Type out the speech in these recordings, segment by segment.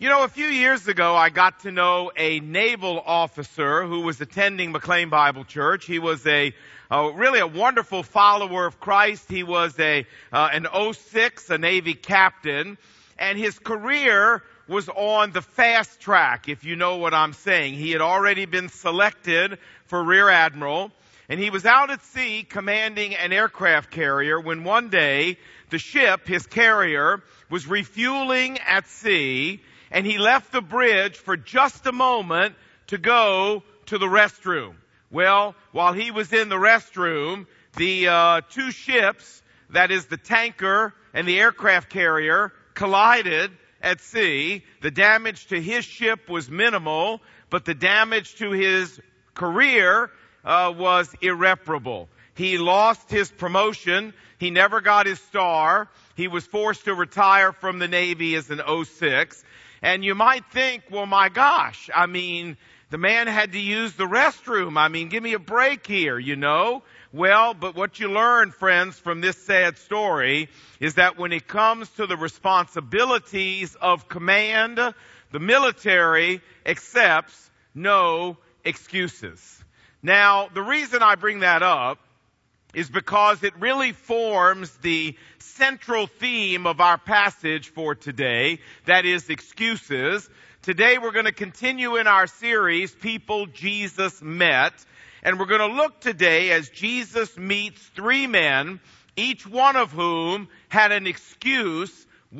You know, a few years ago, I got to know a naval officer who was attending McLean Bible Church. He was really a wonderful follower of Christ. He was an 06, a Navy captain, and his career was on the fast track, if you know what I'm saying. He had already been selected for Rear Admiral, and he was out at sea commanding an aircraft carrier when one day the ship, his carrier, was refueling at sea, and he left the bridge for just a moment to go to the restroom. Well, while he was in the restroom, the two ships, that is the tanker and the aircraft carrier, collided at sea. The damage to his ship was minimal, but the damage to his career was irreparable. He lost his promotion. He never got his star. He was forced to retire from the Navy as an 06. And you might think, well, my gosh, I mean, the man had to use the restroom. I mean, give me a break here, you know. Well, but what you learn, friends, from this sad story is that when it comes to the responsibilities of command, the military accepts no excuses. Now, the reason I bring that up is because it really forms the central theme of our passage for today, that is excuses. Today we're going to continue in our series, People Jesus Met, and we're going to look today as Jesus meets three men, each one of whom had an excuse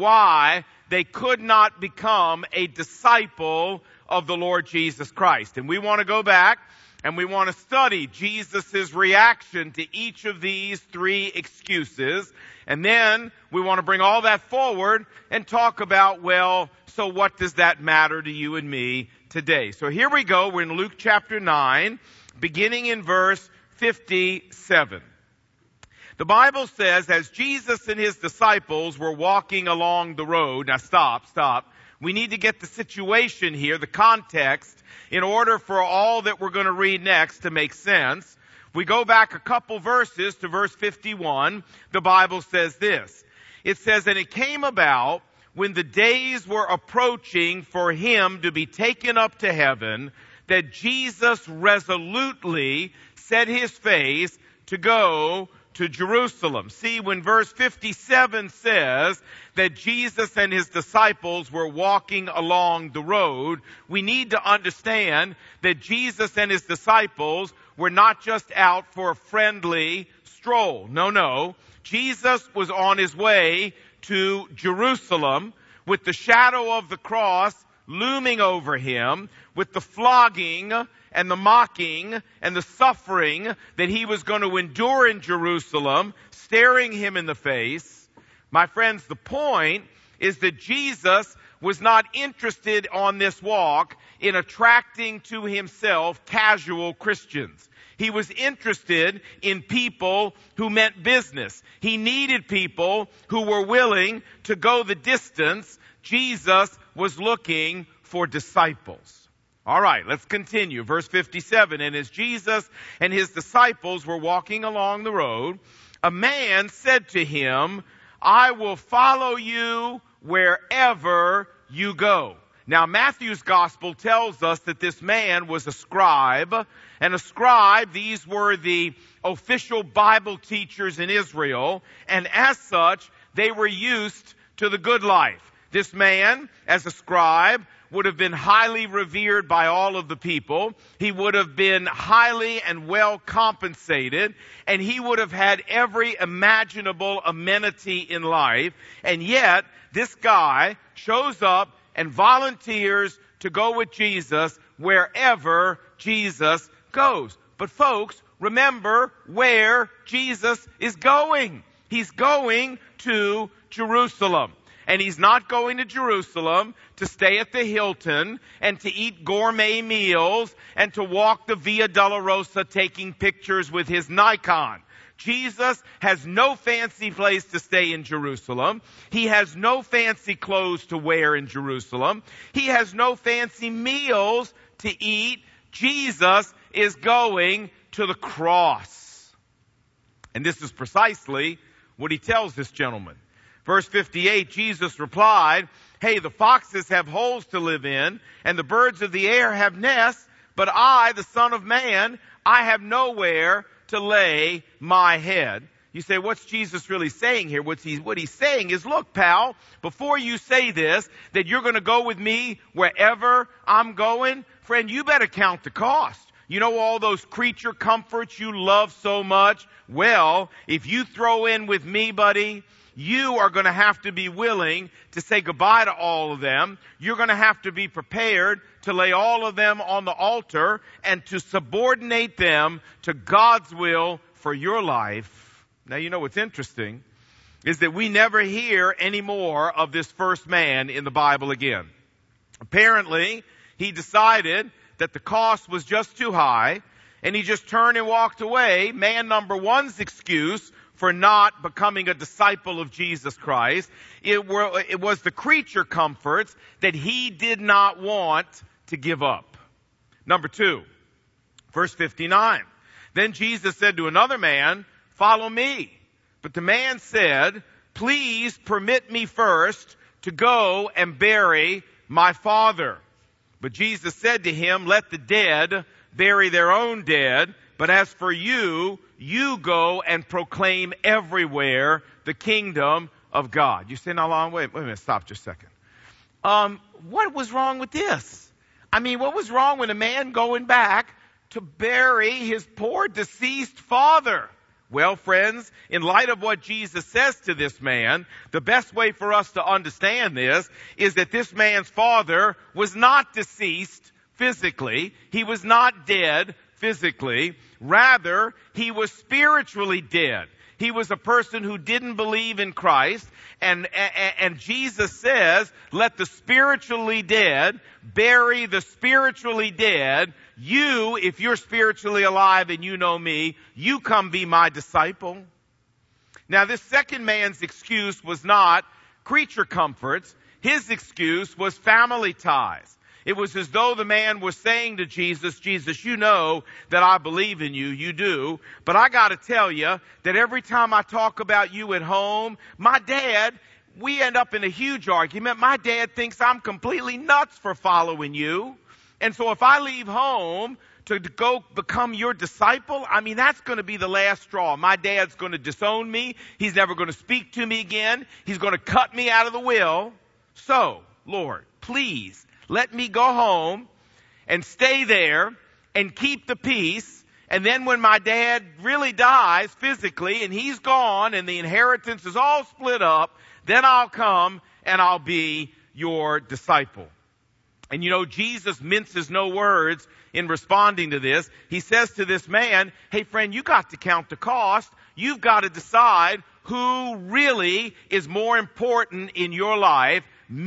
why they could not become a disciple of the Lord Jesus Christ. And we want to go back and we want to study Jesus' reaction to each of these three excuses. And then we want to bring all that forward and talk about, well, so what does that matter to you and me today? So here we go. We're in Luke chapter 9, beginning in verse 57. The Bible says, as Jesus and his disciples were walking along the road. Now stop. We need to get the situation here, the context, in order for all that we're going to read next to make sense. We go back a couple verses to verse 51. The Bible says this. It says, and it came about when the days were approaching for him to be taken up to heaven, that Jesus resolutely set his face to go to Jerusalem. See, when verse 57 says that Jesus and his disciples were walking along the road, we need to understand that Jesus and his disciples were not just out for a friendly stroll. No. Jesus was on his way to Jerusalem with the shadow of the cross looming over him, with the flogging and the mocking and the suffering that he was going to endure in Jerusalem, staring him in the face. My friends, the point is that Jesus was not interested on this walk in attracting to himself casual Christians. He was interested in people who meant business. He needed people who were willing to go the distance. Jesus was looking for disciples. All right, let's continue. Verse 57, and as Jesus and his disciples were walking along the road, a man said to him, I will follow you wherever you go. Now, Matthew's gospel tells us that this man was a scribe. And a scribe, these were the official Bible teachers in Israel. And as such, they were used to the good life. This man, as a scribe, would have been highly revered by all of the people. He would have been highly and well compensated, and he would have had every imaginable amenity in life. And yet, this guy shows up and volunteers to go with Jesus wherever Jesus goes. But folks, remember where Jesus is going. He's going to Jerusalem. And he's not going to Jerusalem to stay at the Hilton and to eat gourmet meals and to walk the Via Dolorosa taking pictures with his Nikon. Jesus has no fancy place to stay in Jerusalem. He has no fancy clothes to wear in Jerusalem. He has no fancy meals to eat. Jesus is going to the cross. And this is precisely what he tells this gentleman. Verse 58, Jesus replied, hey, the foxes have holes to live in, and the birds of the air have nests, but I, the Son of Man, I have nowhere to lay my head. You say, what's Jesus really saying here? What he's saying is, look, pal, before you say this, that you're going to go with me wherever I'm going, friend, you better count the cost. You know all those creature comforts you love so much? Well, if you throw in with me, buddy, you are going to have to be willing to say goodbye to all of them. You're going to have to be prepared to lay all of them on the altar and to subordinate them to God's will for your life. Now, you know what's interesting is that we never hear any more of this first man in the Bible again. Apparently, he decided that the cost was just too high, and he just turned and walked away. Man number one's excuse for not becoming a disciple of Jesus Christ, it was the creature comforts that he did not want to give up. Number 2, verse 59. Then Jesus said to another man, follow me. But the man said, please permit me first to go and bury my father. But Jesus said to him, let the dead bury their own dead. But as for you, you go and proclaim everywhere the kingdom of God. You say, now, wait a minute, stop just a second. What was wrong with this? I mean, what was wrong with a man going back to bury his poor deceased father? Well, friends, in light of what Jesus says to this man, the best way for us to understand this is that this man's father was not deceased physically. He was not dead physically. Rather, he was spiritually dead. He was a person who didn't believe in Christ. And Jesus says, let the spiritually dead bury the spiritually dead. You, if you're spiritually alive and you know me, you come be my disciple. Now, this second man's excuse was not creature comforts. His excuse was family ties. It was as though the man was saying to Jesus, Jesus, you know that I believe in you. You do. But I got to tell you that every time I talk about you at home, my dad, we end up in a huge argument. My dad thinks I'm completely nuts for following you. And so if I leave home to go become your disciple, I mean, that's going to be the last straw. My dad's going to disown me. He's never going to speak to me again. He's going to cut me out of the will. So, Lord, please, let me go home and stay there and keep the peace. And then when my dad really dies physically and he's gone and the inheritance is all split up, then I'll come and I'll be your disciple. And you know, Jesus minces no words in responding to this. He says to this man, hey friend, you got to count the cost. You've got to decide who really is more important in your life,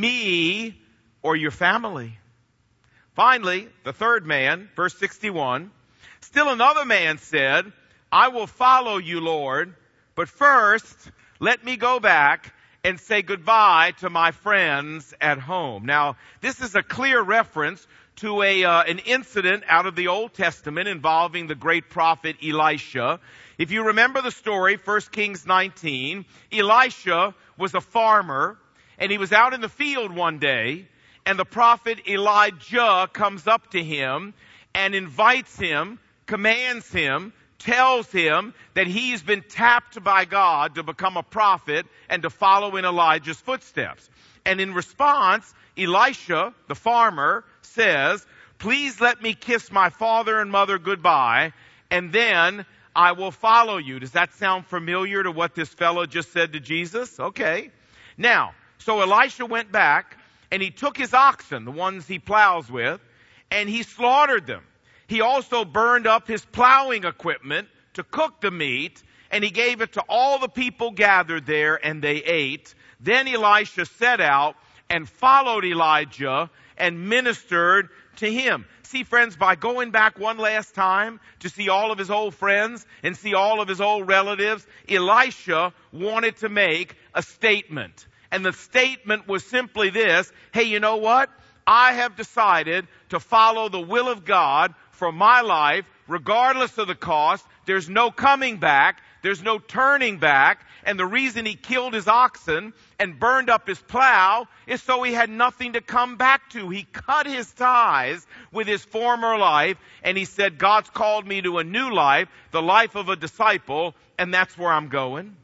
me or your family. Finally, the third man, verse 61, still another man said, I will follow you, Lord, but first let me go back and say goodbye to my friends at home. Now, this is a clear reference to an incident out of the Old Testament involving the great prophet Elisha. If you remember the story, 1 Kings 19, Elisha was a farmer, and he was out in the field one day, and the prophet Elijah comes up to him and invites him, commands him, tells him that he's been tapped by God to become a prophet and to follow in Elijah's footsteps. And in response, Elisha, the farmer, says, please let me kiss my father and mother goodbye, and then I will follow you. Does that sound familiar to what this fellow just said to Jesus? Okay. Now, so Elisha went back, and he took his oxen, the ones he plows with, and he slaughtered them. He also burned up his plowing equipment to cook the meat, and he gave it to all the people gathered there, and they ate. Then Elisha set out and followed Elijah and ministered to him. See, friends, by going back one last time to see all of his old friends and see all of his old relatives, Elisha wanted to make a statement. And the statement was simply this, hey, you know what? I have decided to follow the will of God for my life, regardless of the cost. There's no coming back. There's no turning back. And the reason he killed his oxen and burned up his plow is so he had nothing to come back to. He cut his ties with his former life, and he said, God's called me to a new life, the life of a disciple, and that's where I'm going.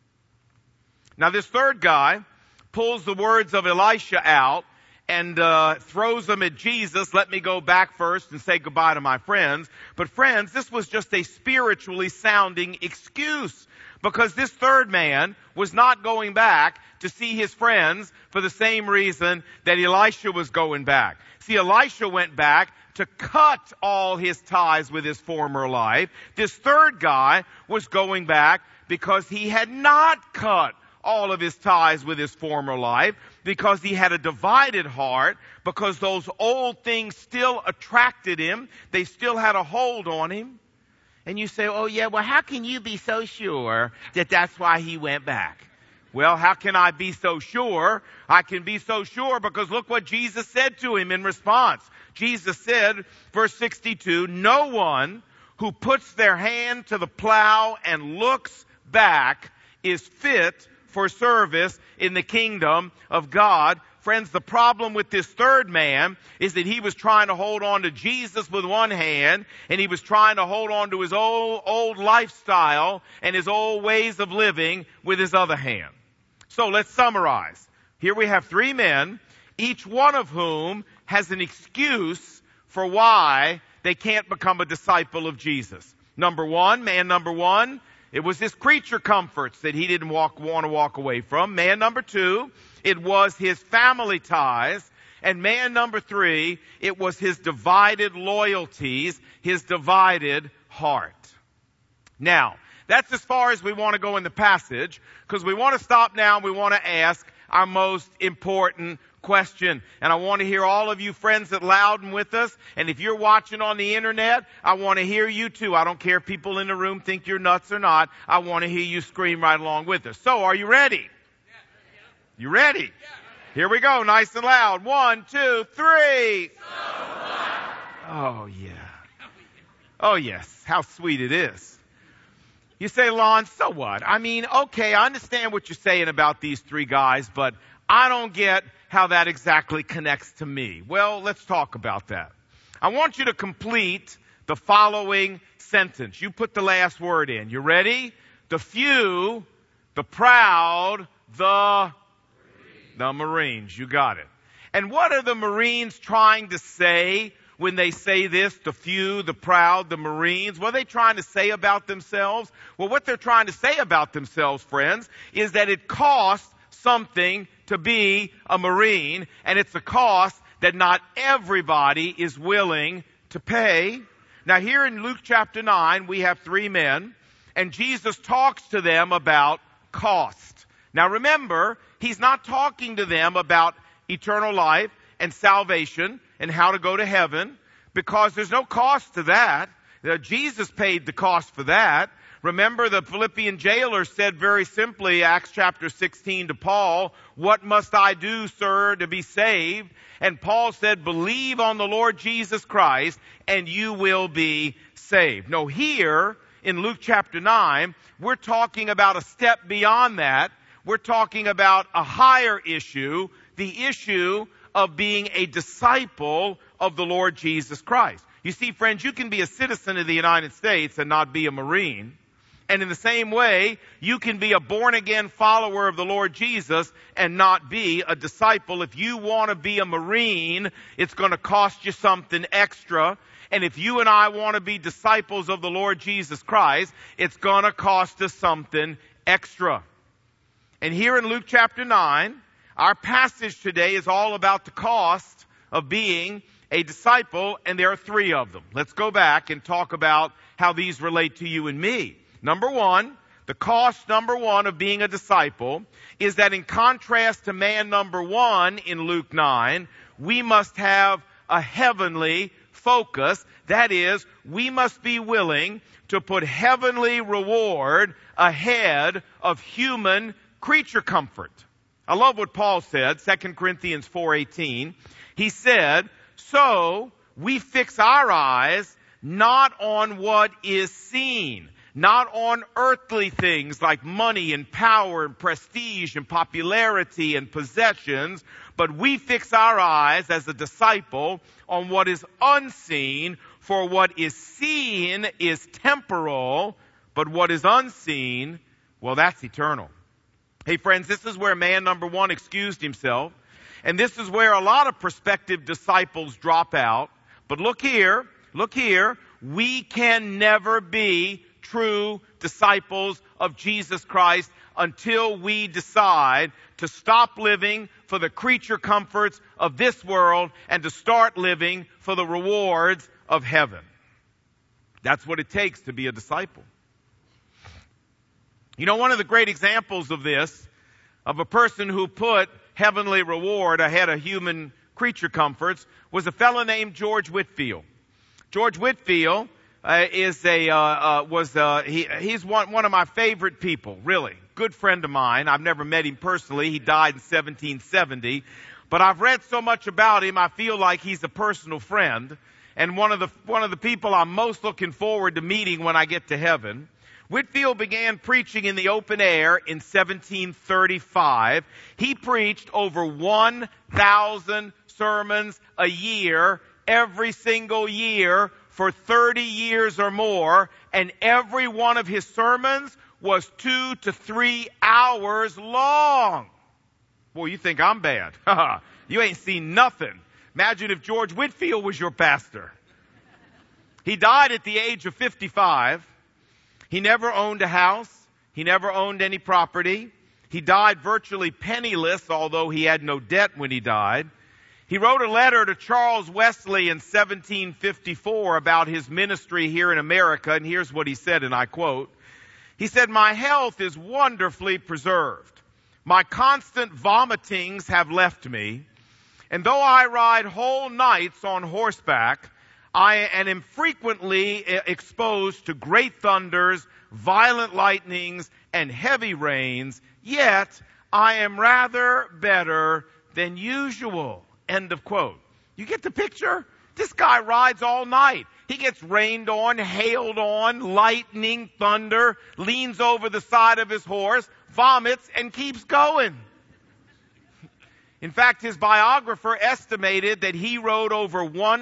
Now this third guy pulls the words of Elisha out and throws them at Jesus. Let me go back first and say goodbye to my friends. But friends, this was just a spiritually sounding excuse, because this third man was not going back to see his friends for the same reason that Elisha was going back. See, Elisha went back to cut all his ties with his former life. This third guy was going back because he had not cut all of his ties with his former life, because he had a divided heart, because those old things still attracted him. They still had a hold on him. And you say, oh yeah, well, how can you be so sure that that's why he went back? Well, how can I be so sure? I can be so sure because look what Jesus said to him in response. Jesus said, verse 62, no one who puts their hand to the plow and looks back is fit for service in the kingdom of God. Friends, the problem with this third man is that he was trying to hold on to Jesus with one hand, and he was trying to hold on to his old lifestyle and his old ways of living with his other hand. So let's summarize. Here we have three men, each one of whom has an excuse for why they can't become a disciple of Jesus. Man number one, it was his creature comforts that he didn't want to walk away from. Man number two, it was his family ties. And man number three, it was his divided loyalties, his divided heart. Now, that's as far as we want to go in the passage, because we want to stop now and we want to ask our most important question. And I want to hear all of you friends at Loudon with us. And if you're watching on the internet, I want to hear you too. I don't care if people in the room think you're nuts or not. I want to hear you scream right along with us. So, are you ready? You ready? Here we go, nice and loud. 1, 2, 3. Oh yeah. Oh yes, how sweet it is. You say, Lon, so what? I mean, okay, I understand what you're saying about these three guys, but I don't get how that exactly connects to me. Well, let's talk about that. I want you to complete the following sentence. You put the last word in. You ready? The few, the proud, the Marines. You got it. And what are the Marines trying to say when they say this? The few, the proud, the Marines. What are they trying to say about themselves? Well, what they're trying to say about themselves, friends, is that it costs something to be a Marine, and it's a cost that not everybody is willing to pay. Now here in Luke chapter 9, we have three men, and Jesus talks to them about cost. Now remember, he's not talking to them about eternal life and salvation and how to go to heaven, because there's no cost to that. Jesus paid the cost for that. Remember, the Philippian jailer said very simply, Acts chapter 16 to Paul, what must I do, sir, to be saved? And Paul said, believe on the Lord Jesus Christ and you will be saved. No, here in Luke chapter 9, we're talking about a step beyond that. We're talking about a higher issue, the issue of being a disciple of the Lord Jesus Christ. You see, friends, you can be a citizen of the United States and not be a Marine. And in the same way, you can be a born-again follower of the Lord Jesus and not be a disciple. If you want to be a Marine, it's going to cost you something extra. And if you and I want to be disciples of the Lord Jesus Christ, it's going to cost us something extra. And here in Luke chapter 9, our passage today is all about the cost of being a disciple, and there are three of them. Let's go back and talk about how these relate to you and me. Number one, the cost number one of being a disciple is that in contrast to man number one in Luke 9, we must have a heavenly focus. That is, we must be willing to put heavenly reward ahead of human creature comfort. I love what Paul said, 2 Corinthians 4:18. He said, so we fix our eyes not on what is seen, not on earthly things like money and power and prestige and popularity and possessions, but we fix our eyes as a disciple on what is unseen, for what is seen is temporal, but what is unseen, well, that's eternal. Hey friends, this is where man number one excused himself, and this is where a lot of prospective disciples drop out. But look here, we can never be true disciples of Jesus Christ until we decide to stop living for the creature comforts of this world and to start living for the rewards of heaven. That's what it takes to be a disciple. You know, one of the great examples of this, of a person who put heavenly reward ahead of human creature comforts, was a fellow named George Whitefield. George Whitefield he's one of my favorite people, really. Good friend of mine. I've never met him personally. He died in 1770. But I've read so much about him, I feel like he's a personal friend. And one of the people I'm most looking forward to meeting when I get to heaven. Whitefield began preaching in the open air in 1735. He preached over 1,000 sermons a year, every single year, for 30 years or more, and every one of his sermons was 2 to 3 hours long. Boy, you think I'm bad. You ain't seen nothing. Imagine if George Whitefield was your pastor. He died at the age of 55. He never owned a house. He never owned any property. He died virtually penniless, although he had no debt when he died. He wrote a letter to Charles Wesley in 1754 about his ministry here in America, and here's what he said, and I quote, he said, "My health is wonderfully preserved. My constant vomitings have left me, and though I ride whole nights on horseback, I am frequently exposed to great thunders, violent lightnings, and heavy rains, yet I am rather better than usual." End of quote. You get the picture? This guy rides all night. He gets rained on, hailed on, lightning, thunder, leans over the side of his horse, vomits, and keeps going. In fact, his biographer estimated that he rode over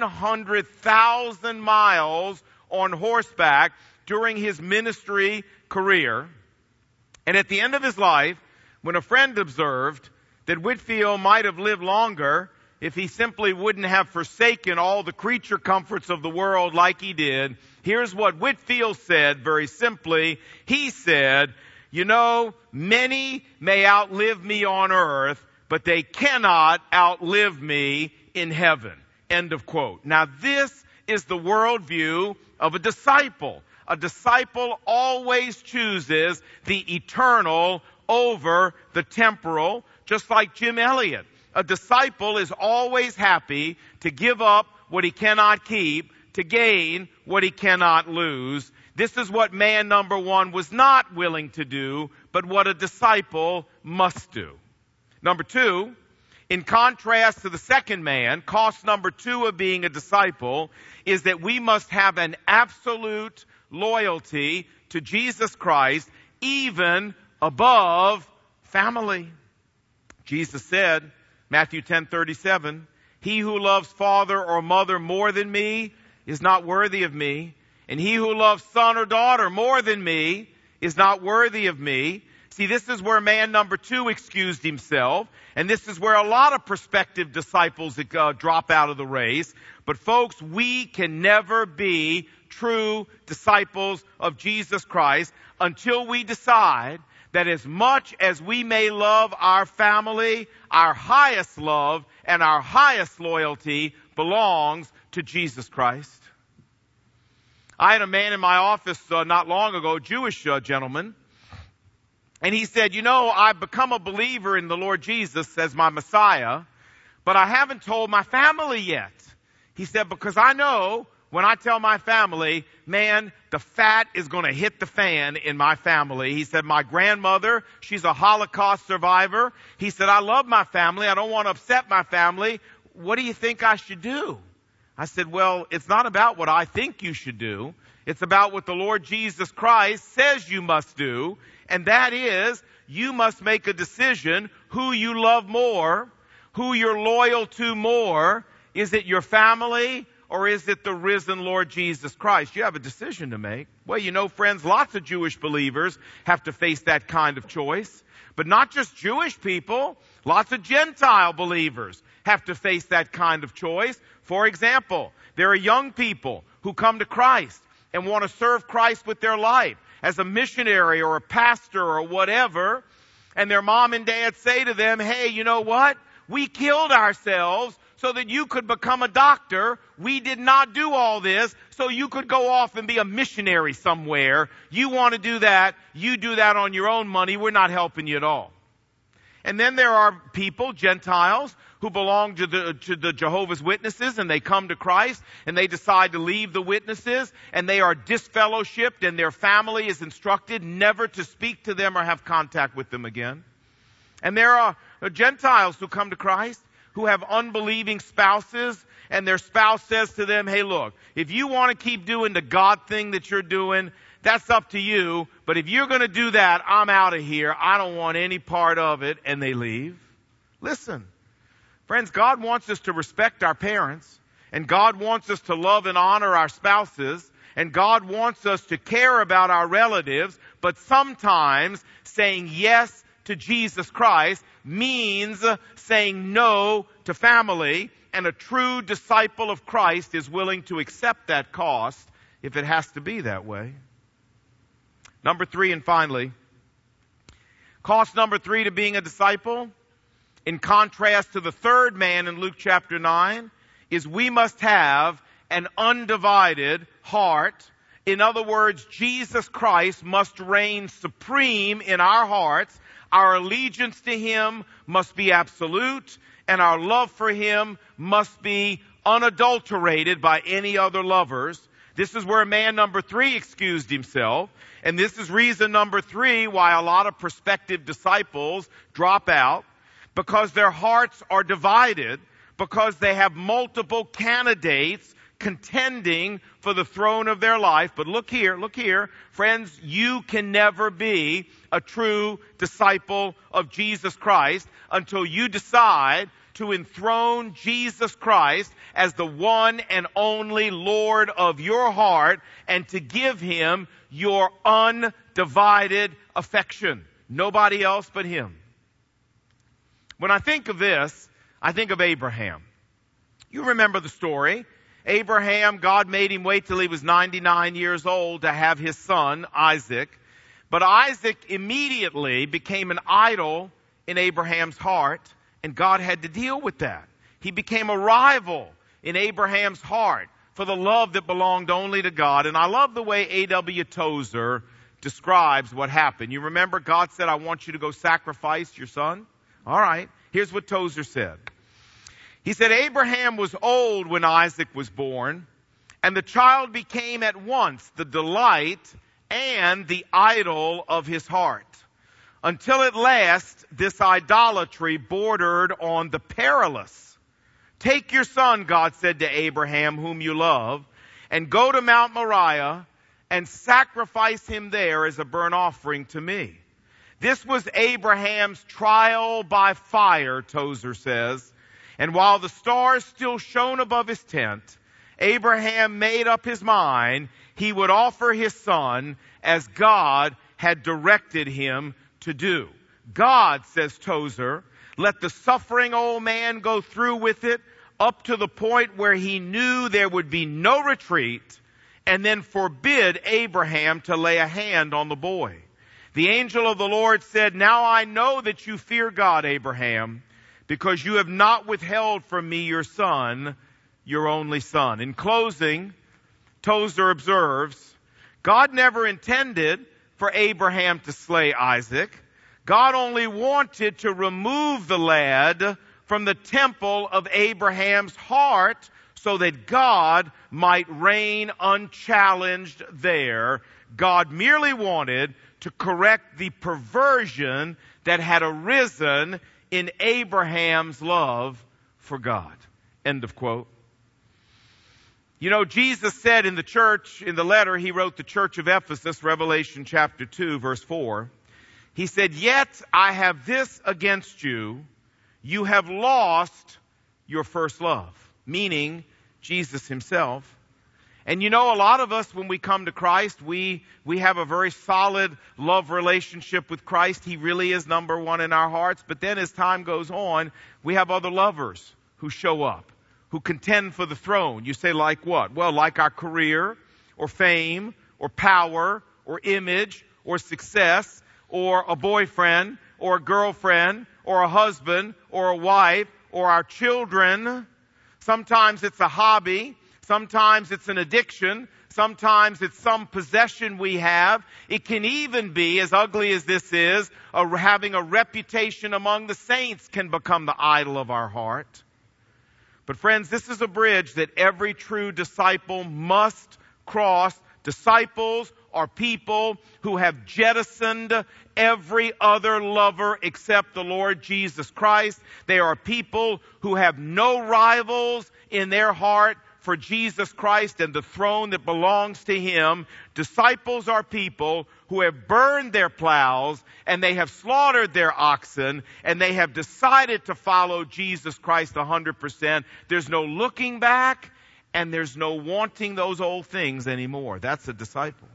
100,000 miles on horseback during his ministry career. And at the end of his life, when a friend observed that Whitefield might have lived longer if he simply wouldn't have forsaken all the creature comforts of the world like he did, here's what Whitefield said very simply. He said, "You know, many may outlive me on earth, but they cannot outlive me in heaven." End of quote. Now this is the worldview of a disciple. A disciple always chooses the eternal over the temporal, just like Jim Elliot. A disciple is always happy to give up what he cannot keep, to gain what he cannot lose. This is what man number one was not willing to do, but what a disciple must do. Number two, in contrast to the second man, cost number two of being a disciple is that we must have an absolute loyalty to Jesus Christ, even above family. Jesus said, Matthew 10:37, "He who loves father or mother more than me is not worthy of me, and he who loves son or daughter more than me is not worthy of me." See, this is where man number two excused himself, and this is where a lot of prospective disciples drop out of the race. But folks, we can never be true disciples of Jesus Christ until we decide that as much as we may love our family, our highest love and our highest loyalty belongs to Jesus Christ. I had a man in my office not long ago, a Jewish gentleman, and he said, "You know, I've become a believer in the Lord Jesus as my Messiah, but I haven't told my family yet." He said, "Because I know when I tell my family, man, the fat is going to hit the fan in my family." He said, "My grandmother, she's a Holocaust survivor." He said, "I love my family. I don't want to upset my family. What do you think I should do?" I said, well, it's not about what I think you should do. It's about what the Lord Jesus Christ says you must do. And that is, you must make a decision who you love more, who you're loyal to more. Is it your family or is it the risen Lord Jesus Christ? You have a decision to make. Well, you know, friends, lots of Jewish believers have to face that kind of choice. But not just Jewish people. Lots of Gentile believers have to face that kind of choice. For example, there are young people who come to Christ and want to serve Christ with their life as a missionary or a pastor or whatever. And their mom and dad say to them, hey, you know what? We killed ourselves so that you could become a doctor. We did not do all this so you could go off and be a missionary somewhere. You want to do that. You do that on your own money. We're not helping you at all. And then there are people, Gentiles, who belong to the Jehovah's Witnesses, and they come to Christ and they decide to leave the witnesses, and they are disfellowshipped, and their family is instructed never to speak to them or have contact with them again. And there are Gentiles who come to Christ who have unbelieving spouses, and their spouse says to them, hey, look, if you want to keep doing the God thing that you're doing, that's up to you. But if you're going to do that, I'm out of here. I don't want any part of it. And they leave. Listen, friends, God wants us to respect our parents. And God wants us to love and honor our spouses. And God wants us to care about our relatives. But sometimes saying yes to Jesus Christ means saying no to family. And a true disciple of Christ is willing to accept that cost if it has to be that way. Number 3, and finally, cost number 3 to being a disciple, in contrast to the third man in Luke chapter 9, is we must have an undivided heart. In other words, Jesus Christ must reign supreme in our hearts. Our allegiance to Him must be absolute, and our love for Him must be unadulterated by any other lovers. This is where man number 3 excused himself. And this is reason number 3 why a lot of prospective disciples drop out. Because their hearts are divided. Because they have multiple candidates contending for the throne of their life. But look here. Friends, you can never be a true disciple of Jesus Christ until you decide to enthrone Jesus Christ as the one and only Lord of your heart and to give Him your undivided affection. Nobody else but Him. When I think of this, I think of Abraham. You remember the story. Abraham, God made him wait till he was 99 years old to have his son, Isaac. But Isaac immediately became an idol in Abraham's heart. And God had to deal with that. He became a rival in Abraham's heart for the love that belonged only to God. And I love the way A.W. Tozer describes what happened. You remember God said, I want you to go sacrifice your son? All right. Here's what Tozer said. He said, Abraham was old when Isaac was born, and the child became at once the delight and the idol of his heart. Until at last, this idolatry bordered on the perilous. Take your son, God said to Abraham, whom you love, and go to Mount Moriah and sacrifice him there as a burnt offering to me. This was Abraham's trial by fire, Tozer says. And while the stars still shone above his tent, Abraham made up his mind he would offer his son as God had directed him to do. God, says Tozer, let the suffering old man go through with it up to the point where he knew there would be no retreat, and then forbid Abraham to lay a hand on the boy. The angel of the Lord said, now I know that you fear God, Abraham, because you have not withheld from me your son, your only son. In closing, Tozer observes, God never intended for Abraham to slay Isaac. God only wanted to remove the lad from the temple of Abraham's heart so that God might reign unchallenged there. God merely wanted to correct the perversion that had arisen in Abraham's love for God. End of quote. You know, Jesus said in the church, in the letter he wrote the church of Ephesus, Revelation chapter 2, verse 4, he said, "Yet I have this against you, you have lost your first love," meaning Jesus himself. And you know, a lot of us, when we come to Christ, we have a very solid love relationship with Christ. He really is number one in our hearts. But then as time goes on, we have other lovers who show up, who contend for the throne. You say, like what? Well, like our career, or fame, or power, or image, or success, or a boyfriend, or a girlfriend, or a husband, or a wife, or our children. Sometimes it's a hobby. Sometimes it's an addiction. Sometimes it's some possession we have. It can even be, as ugly as this is, having a reputation among the saints can become the idol of our heart. But friends, this is a bridge that every true disciple must cross. Disciples are people who have jettisoned every other lover except the Lord Jesus Christ. They are people who have no rivals in their heart for Jesus Christ and the throne that belongs to Him. Disciples are people who have burned their plows and they have slaughtered their oxen and they have decided to follow Jesus Christ 100%. There's no looking back and there's no wanting those old things anymore. That's a disciple.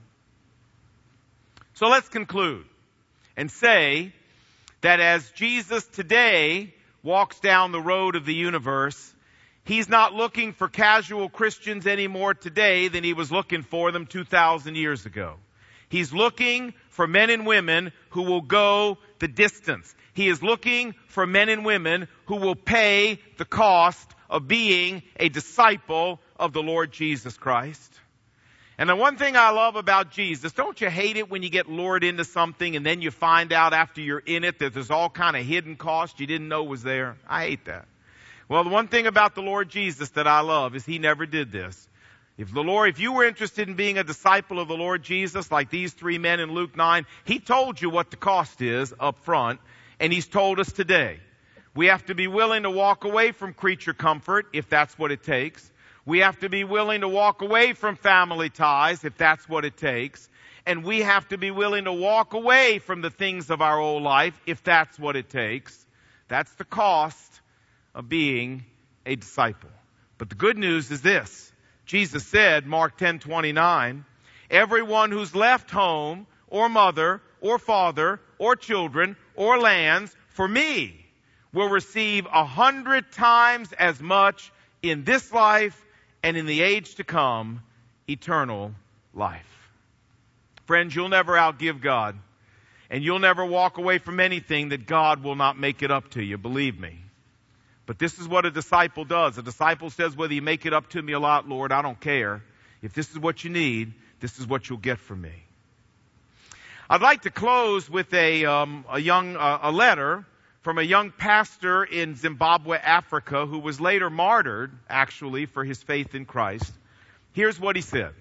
So let's conclude and say that as Jesus today walks down the road of the universe, He's not looking for casual Christians any more today than He was looking for them 2,000 years ago. He's looking for men and women who will go the distance. He is looking for men and women who will pay the cost of being a disciple of the Lord Jesus Christ. And the one thing I love about Jesus, don't you hate it when you get lured into something and then you find out after you're in it that there's all kind of hidden cost you didn't know was there? I hate that. Well, the one thing about the Lord Jesus that I love is He never did this. If you were interested in being a disciple of the Lord Jesus, like these three men in Luke 9, He told you what the cost is up front, and He's told us today. We have to be willing to walk away from creature comfort, if that's what it takes. We have to be willing to walk away from family ties, if that's what it takes. And we have to be willing to walk away from the things of our old life, if that's what it takes. That's the cost of being a disciple. But the good news is this. Jesus said, Mark 10:29, "Everyone who's left home or mother or father or children or lands for me will receive 100 times as much in this life and in the age to come, eternal life." Friends, you'll never outgive God, and you'll never walk away from anything that God will not make it up to you, believe me. But this is what a disciple does. A disciple says, whether you make it up to me a lot, Lord, I don't care. If this is what you need, this is what you'll get from me. I'd like to close with a letter from a young pastor in Zimbabwe, Africa, who was later martyred, actually, for his faith in Christ. Here's what he said.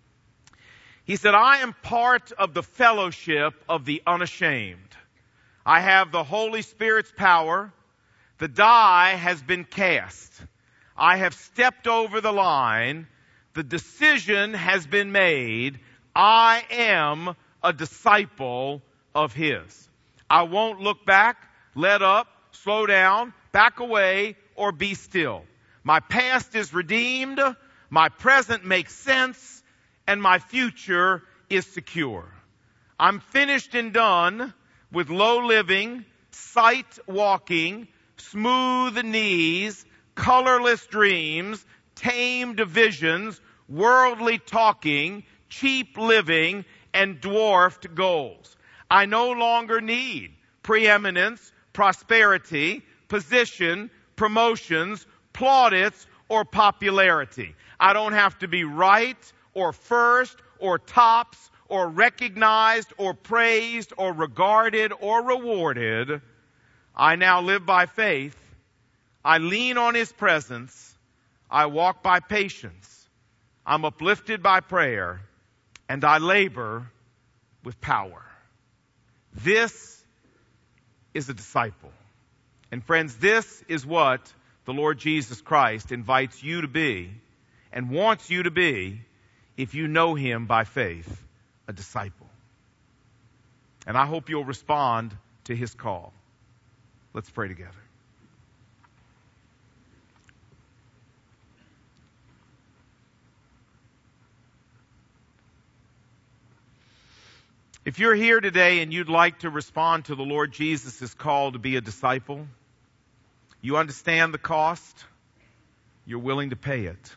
He said, "I am part of the fellowship of the unashamed. I have the Holy Spirit's power. The die has been cast. I have stepped over the line. The decision has been made. I am a disciple of His. I won't look back, let up, slow down, back away, or be still. My past is redeemed. My present makes sense. And my future is secure. I'm finished and done with low living, sight walking, smooth knees, colorless dreams, tamed visions, worldly talking, cheap living, and dwarfed goals. I no longer need preeminence, prosperity, position, promotions, plaudits, or popularity. I don't have to be right or first or tops or recognized or praised or regarded or rewarded. I now live by faith. I lean on His presence. I walk by patience. I'm uplifted by prayer. And I labor with power." This is a disciple. And friends, this is what the Lord Jesus Christ invites you to be and wants you to be, if you know him by faith, a disciple. And I hope you'll respond to his call. Let's pray together. If you're here today and you'd like to respond to the Lord Jesus' call to be a disciple, you understand the cost, you're willing to pay it.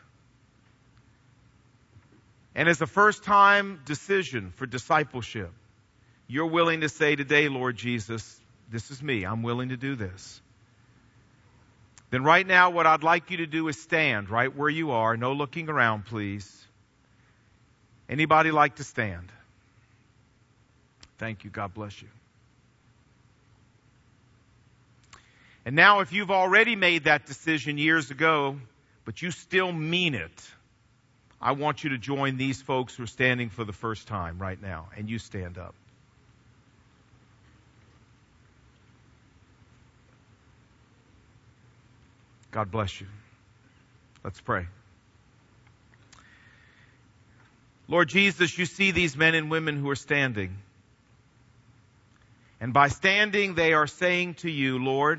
And as a first-time decision for discipleship, you're willing to say today, Lord Jesus, this is me, I'm willing to do this. Then right now what I'd like you to do is stand right where you are. No looking around, please. Anybody like to stand? Thank you. God bless you. And now if you've already made that decision years ago, but you still mean it, I want you to join these folks who are standing for the first time right now. And you stand up. God bless you. Let's pray. Lord Jesus, you see these men and women who are standing. And by standing, they are saying to you, Lord,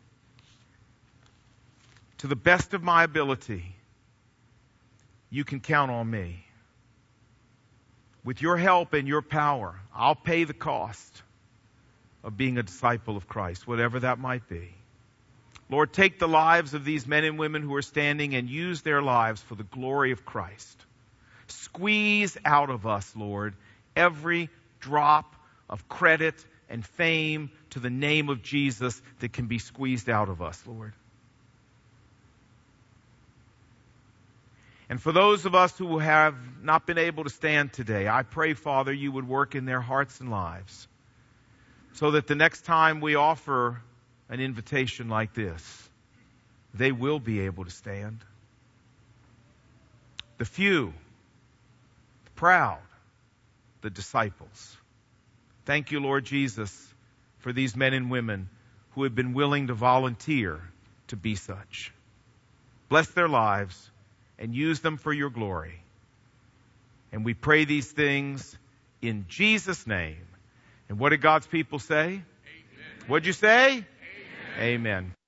to the best of my ability, you can count on me. With your help and your power, I'll pay the cost of being a disciple of Christ, whatever that might be. Lord, take the lives of these men and women who are standing and use their lives for the glory of Christ. Squeeze out of us, Lord, every drop of credit and fame to the name of Jesus that can be squeezed out of us, Lord. And for those of us who have not been able to stand today, I pray, Father, you would work in their hearts and lives so that the next time we offer an invitation like this, they will be able to stand. The few, the proud, the disciples. Thank you, Lord Jesus, for these men and women who have been willing to volunteer to be such. Bless their lives and use them for your glory. And we pray these things in Jesus' name. And what did God's people say? Amen. What'd you say? Amen. Amen.